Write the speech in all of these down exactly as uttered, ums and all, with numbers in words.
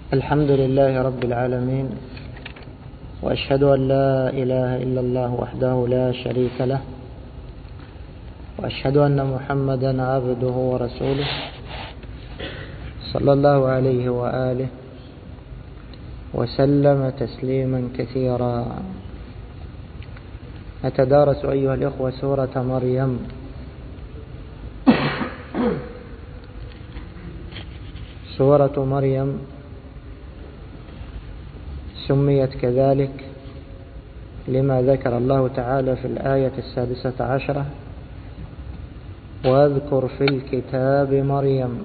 الحمد لله رب العالمين، وأشهد أن لا إله إلا الله وحده لا شريك له، وأشهد أن محمدا عبده ورسوله صلى الله عليه وآله وسلم تسليما كثيرا. نتدارس أيها الإخوة سورة مريم. سورة مريم سميت كذلك لما ذكر الله تعالى في الآية السادسة عشرة: واذكر في الكتاب مريم.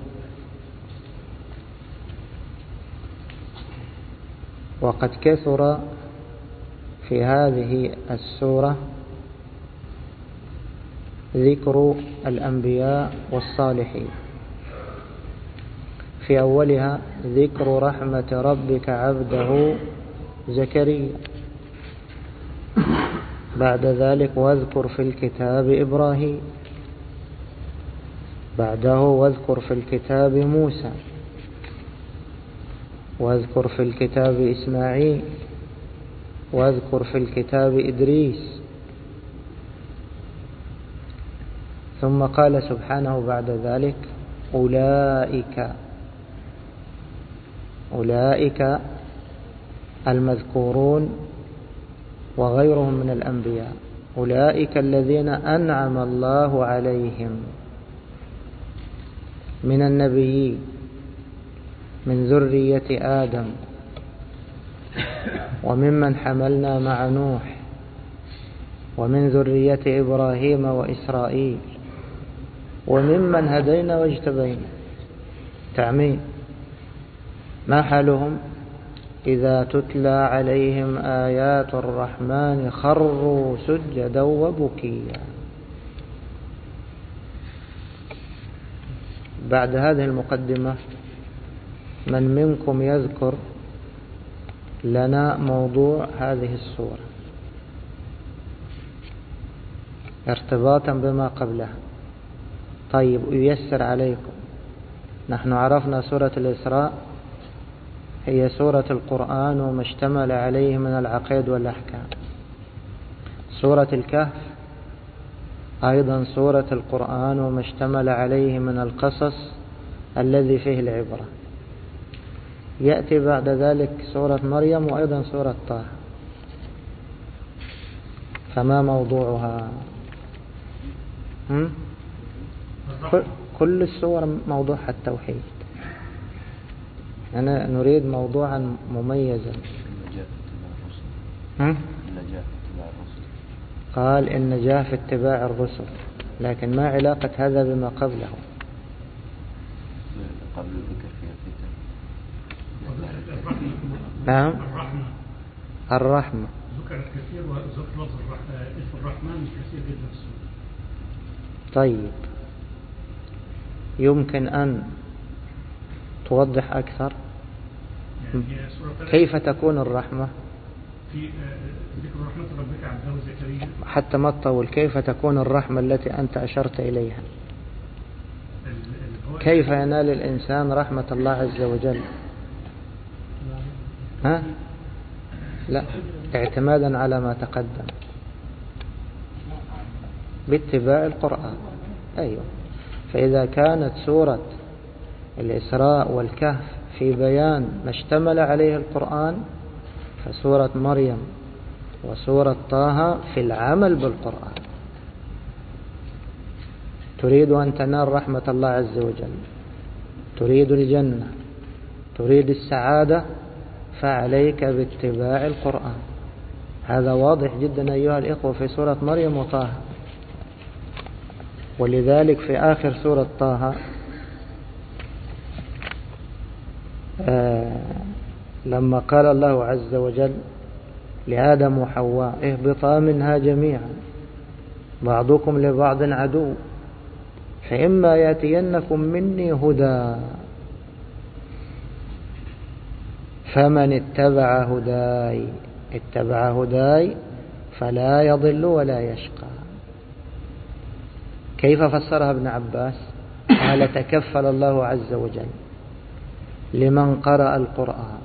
وقد كثر في هذه السورة ذكر الأنبياء والصالحين. في أولها ذكر رحمة ربك عبده زكريا، بعد ذلك واذكر في الكتاب إبراهيم، بعده واذكر في الكتاب موسى، واذكر في الكتاب إسماعيل، واذكر في الكتاب إدريس. ثم قال سبحانه بعد ذلك: أولئك أولئك المذكورون وغيرهم من الأنبياء، أولئك الذين أنعم الله عليهم من النبيين من ذرية آدم، وممن حملنا مع نوح، ومن ذرية إبراهيم وإسرائيل، وممن هدينا واجتبينا. تعميم. ما حالهم؟ إذا تتلى عليهم آيات الرحمن خروا سجدا وبكيا. بعد هذه المقدمة، من منكم يذكر لنا موضوع هذه السورة ارتباطا بما قبلها؟ طيب، ييسر عليكم. نحن عرفنا سورة الإسراء هي سورة القرآن وما اشتمل عليه من العقائد والأحكام. سورة الكهف أيضا سورة القرآن وما اشتمل عليه من القصص الذي فيه العبرة. يأتي بعد ذلك سورة مريم وأيضا سورة طه. فما موضوعها؟ هم؟ كل السور موضوعها التوحيد. أنا نريد موضوعا مميزا. هم؟ قال النجاة في اتباع الرسل، لكن ما علاقة هذا بما قبله؟ قبل ذكر في الكتاب. نعم، الرحمة ذكرت كثير، وذكر لفظ اسم الرحمن كثير جدا في السورة. طيب، يمكن أن توضح أكثر؟ يعني كيف تكون الرحمة؟ في ذكر رحمة ربك عبده زكريا. حتى ما تطول، كيف تكون الرحمة التي أنت أشرت إليها؟ كيف ينال الإنسان رحمة الله عز وجل؟ ها؟ لا، اعتمادا على ما تقدم، باتباع القرآن. أيوة. فإذا كانت سورة الإسراء والكهف في بيان ما اشتمل عليه القرآن، فسورة مريم وسورة طه في العمل بالقرآن. تريد أن تنال رحمة الله عز وجل، تريد الجنة، تريد السعادة، فعليك باتباع القرآن. هذا واضح جدا أيها الإخوة في سورة مريم وطه. ولذلك في آخر سورة طه آه لما قال الله عز وجل لآدم وحواء: اهبطا منها جميعا بعضكم لبعض عدو فإما يأتينكم مني هدى فمن اتبع هداي اتبع هداي فلا يضل ولا يشقى. كيف فسرها ابن عباس؟ قال: تكفل الله عز وجل لمن قرأ القرآن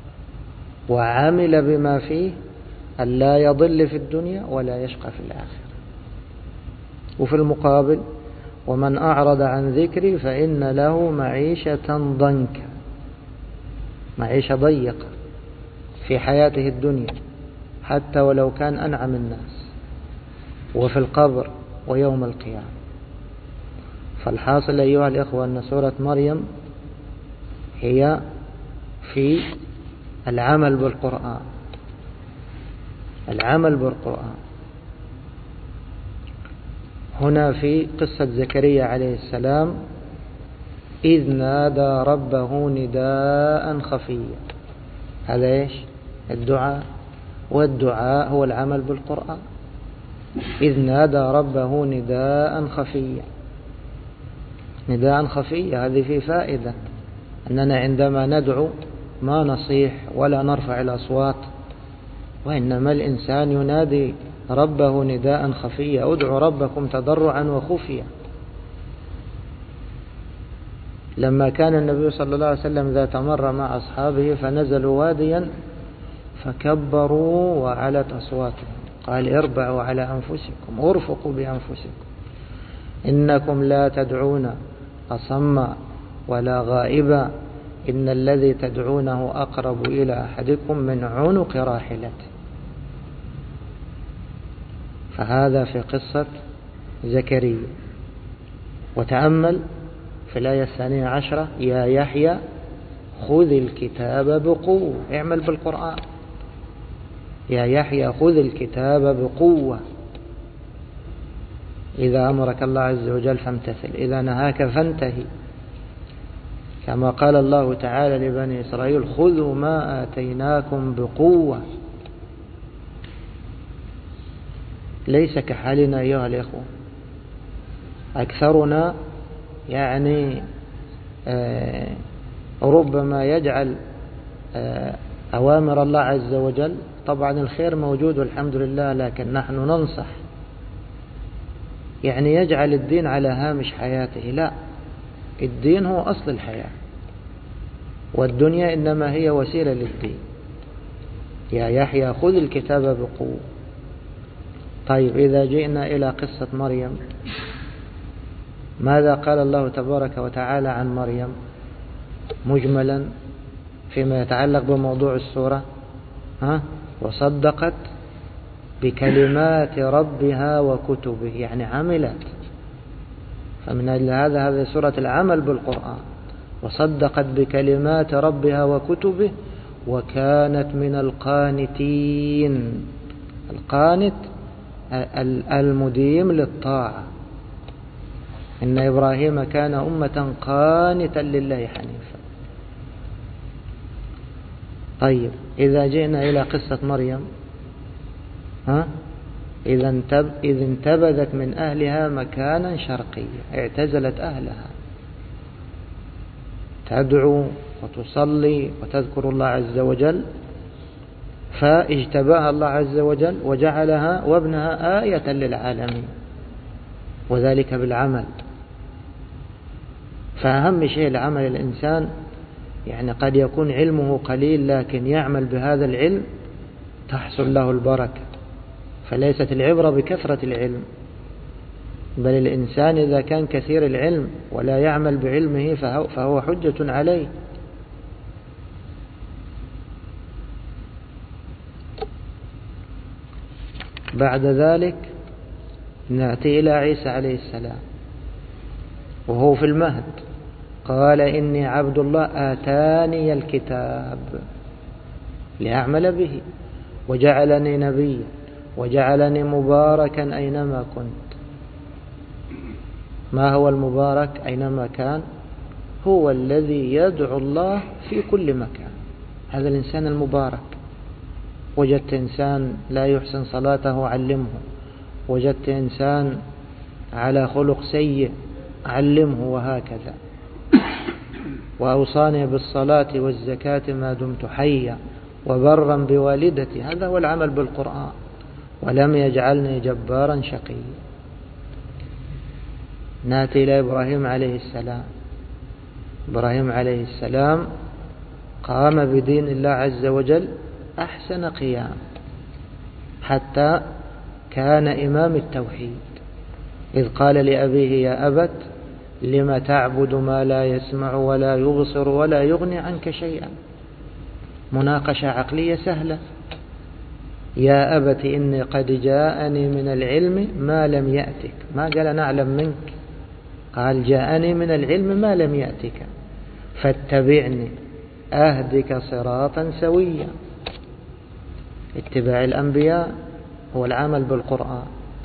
وعمل بما فيه أن لا يضل في الدنيا ولا يشقى في الآخرة. وفي المقابل ومن أعرض عن ذكري فإن له معيشة ضنكا، معيشة ضيقة في حياته الدنيا حتى ولو كان أنعم الناس، وفي القبر ويوم القيامة. فالحاصل أيها الإخوة أن سورة مريم هي في العمل بالقرآن، العمل بالقرآن. هنا في قصة زكريا عليه السلام إذ نادى ربه نداء خفيا، هذا إيش؟ الدعاء، والدعاء هو العمل بالقرآن. إذ نادى ربه نداء خفيا، نداء خفيا، هذه فيه فائدة أننا عندما ندعو ما نصيح ولا نرفع الأصوات، وإنما الإنسان ينادي ربه نداء خفيا. ادعوا ربكم تضرعا وخفيا. لما كان النبي صلى الله عليه وسلم ذات مرة مع أصحابه فنزلوا واديا فكبروا وعلت أصواتهم، قال اربعوا على أنفسكم، ارفقوا بأنفسكم، إنكم لا تدعون أصم ولا غائبا، إن الذي تدعونه أقرب إلى أحدكم من عنق راحلته. فهذا في قصة زكريا. وتأمل في الآية الثانية عشرة يا يحيى خذ الكتاب بقوة، اعمل بالقرآن. يا يحيى خذ الكتاب بقوة، إذا أمرك الله عز وجل فامتثل، إذا نهاك فانتهي، كما قال الله تعالى لبني إسرائيل خذوا ما آتيناكم بقوة. ليس كحالنا أيها الإخوة، أكثرنا يعني آه ربما يجعل آه أوامر الله عز وجل، طبعا الخير موجود والحمد لله، لكن نحن ننصح، يعني يجعل الدين على هامش حياته. لا، الدين هو أصل الحياة، والدنيا إنما هي وسيلة للدين. يا يحيى خذ الكتاب بقوة. طيب إذا جئنا إلى قصة مريم، ماذا قال الله تبارك وتعالى عن مريم مجملا فيما يتعلق بموضوع السورة؟ ها؟ وصدقت بكلمات ربها وكتبه، يعني عملت. فمن أجل هذا هذه سورة العمل بالقرآن. وصدقت بكلمات ربها وكتبه وكانت من القانتين. القانت المديم للطاعة. إن إبراهيم كان أمة قانتا لله حنيفا. طيب إذا جئنا إلى قصة مريم، ها؟ إذا انتب إذ انتبذت من أهلها مكانا شرقيا، اعتزلت أهلها، تدعو وتصلي وتذكر الله عز وجل، فاجتباها الله عز وجل وجعلها وابنها آية للعالمين، وذلك بالعمل. فأهم شيء العمل. الإنسان يعني قد يكون علمه قليل لكن يعمل بهذا العلم تحصل له البركة. فليست العبرة بكثرة العلم، بل الإنسان إذا كان كثير العلم ولا يعمل بعلمه فهو حجة عليه. بعد ذلك نأتي إلى عيسى عليه السلام وهو في المهد، قال إني عبد الله آتاني الكتاب لأعمل به وجعلني نبيا وجعلني مباركا أينما كنت. ما هو المبارك أينما كان؟ هو الذي يدعو الله في كل مكان. هذا الإنسان المبارك. وجدت إنسان لا يحسن صلاته علمه، وجدت إنسان على خلق سيء علمه، وهكذا. وأوصاني بالصلاة والزكاة ما دمت حيا وبرا بوالدتي. هذا هو العمل بالقرآن. ولم يجعلني جبارا شقيا. نأتي إلى إبراهيم عليه السلام. إبراهيم عليه السلام قام بدين الله عز وجل أحسن قيام، حتى كان إمام التوحيد، إذ قال لأبيه يا أبت لم تعبد ما لا يسمع ولا يبصر ولا يغني عنك شيئا. مناقشة عقلية سهلة. يا أبت إني قد جاءني من العلم ما لم يأتك، ما قال نعلم منك، قال جاءني من العلم ما لم يأتك فاتبعني أهدك صراطا سويا. اتباع الأنبياء هو العمل بالقرآن.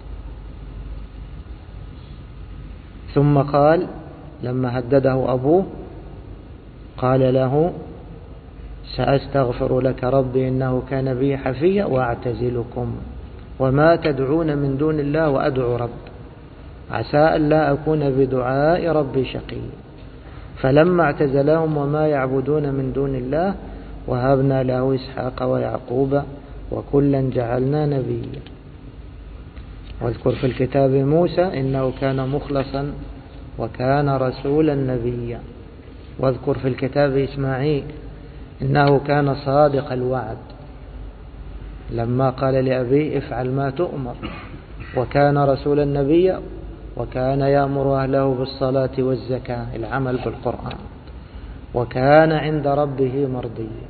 ثم قال لما هدده أبوه قال له سأستغفر لك ربي إنه كان بي حفيا وأعتزلكم وما تدعون من دون الله وأدعو رب عسى أن لا أكون بدعاء ربي شقي. فلما اعتزلهم وما يعبدون من دون الله وهبنا له إسحاق ويعقوب وكلا جعلنا نبيا. واذكر في الكتاب موسى إنه كان مخلصا وكان رسولا نبيا. واذكر في الكتاب إسماعيل إنه كان صادق الوعد لما قال لأبيه افعل ما تؤمر، وكان رسولا نبيا، وكان يأمر أهله بالصلاة والزكاة، العمل بالقرآن، وكان عند ربه مرضيا.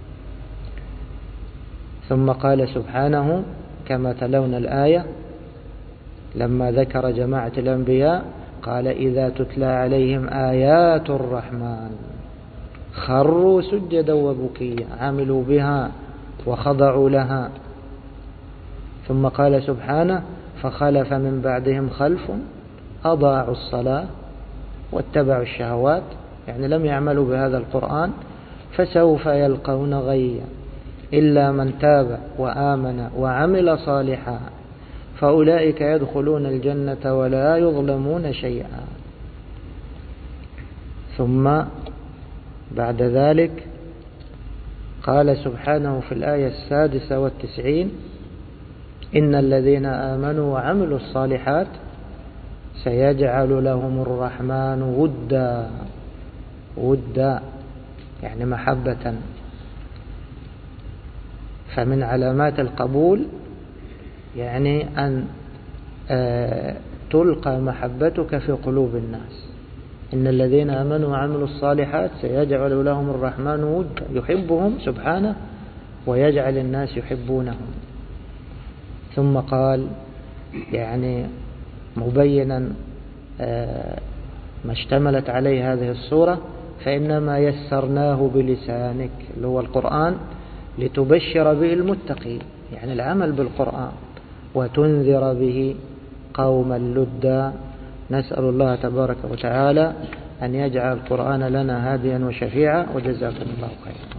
ثم قال سبحانه كما تلونا الآية لما ذكر جماعة الأنبياء قال إذا تتلى عليهم آيات الرحمن خروا سجدا وبكيا، عملوا بها وخضعوا لها. ثم قال سبحانه فخلف من بعدهم خلف أضاعوا الصلاة واتبعوا الشهوات، يعني لم يعملوا بهذا القرآن، فسوف يلقون غيا إلا من تاب وآمن وعمل صالحا فأولئك يدخلون الجنة ولا يظلمون شيئا. ثم بعد ذلك قال سبحانه في الآية السادسة والتسعين إن الذين آمنوا وعملوا الصالحات سيجعل لهم الرحمن ودا، ودا يعني محبة. فمن علامات القبول يعني أن تلقى محبتك في قلوب الناس. إن الذين آمنوا وعملوا الصالحات سيجعل لهم الرحمن ودا، يحبهم سبحانه ويجعل الناس يحبونهم. ثم قال يعني مبينا ما اشتملت عليه هذه الصورة فإنما يسرناه بلسانك اللي هو القرآن لتبشر به المتقين، يعني العمل بالقرآن، وتنذر به قوما لدا. نسأل الله تبارك وتعالى أن يجعل القرآن لنا هاديا وشفيعا، وجزاكم الله خيرا.